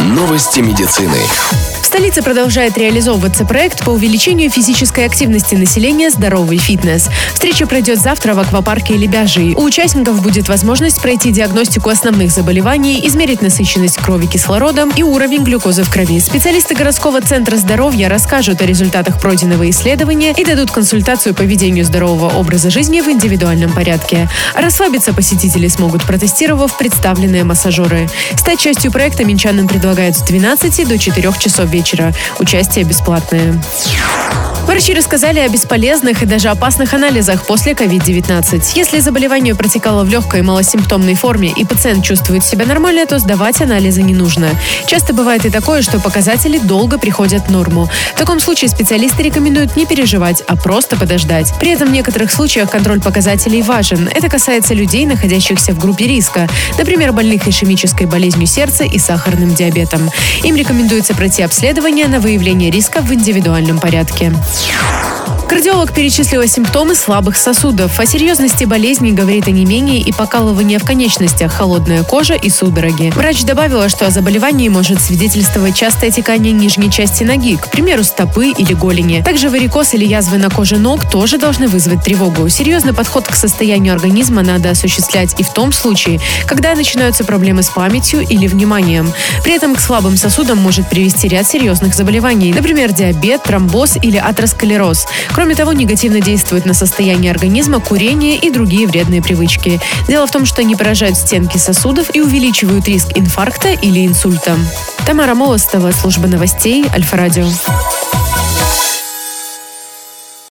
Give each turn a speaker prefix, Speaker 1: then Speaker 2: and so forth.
Speaker 1: Новости медицины.
Speaker 2: В столице продолжает реализовываться проект по увеличению физической активности населения «Здоровый фитнес». Встреча пройдет завтра в аквапарке Лебяжий. У участников будет возможность пройти диагностику основных заболеваний, измерить насыщенность крови кислородом и уровень глюкозы в крови. Специалисты городского центра здоровья расскажут о результатах пройденного исследования и дадут консультацию по ведению здорового образа жизни в индивидуальном порядке. Расслабиться посетители смогут, протестировав представленные массажеры. Стать частью проекта минчанам предлагают с 12 до 4 часов вечера. Участие бесплатное. Врачи рассказали о бесполезных и даже опасных анализах после COVID-19. Если заболевание протекало в легкой и малосимптомной форме и пациент чувствует себя нормально, то сдавать анализы не нужно. Часто бывает и такое, что показатели долго приходят в норму. В таком случае специалисты рекомендуют не переживать, а просто подождать. При этом в некоторых случаях контроль показателей важен. Это касается людей, находящихся в группе риска, например, больных ишемической болезнью сердца и сахарным диабетом. Им рекомендуется пройти обследование на выявление риска в индивидуальном порядке. Кардиолог перечислила симптомы слабых сосудов. О серьезности болезни говорит онемение и покалывание в конечностях, холодная кожа и судороги. Врач добавила, что о заболевании может свидетельствовать частое текание нижней части ноги, к примеру, стопы или голени. Также варикоз или язвы на коже ног тоже должны вызвать тревогу. Серьезный подход к состоянию организма надо осуществлять и в том случае, когда начинаются проблемы с памятью или вниманием. При этом к слабым сосудам может привести ряд серьезных заболеваний, например, диабет, тромбоз или атеросклероз. Кроме того, негативно действует на состояние организма курение и другие вредные привычки. Дело в том, что они поражают стенки сосудов и увеличивают риск инфаркта или инсульта. Тамара Молостова, служба новостей, Альфа-радио.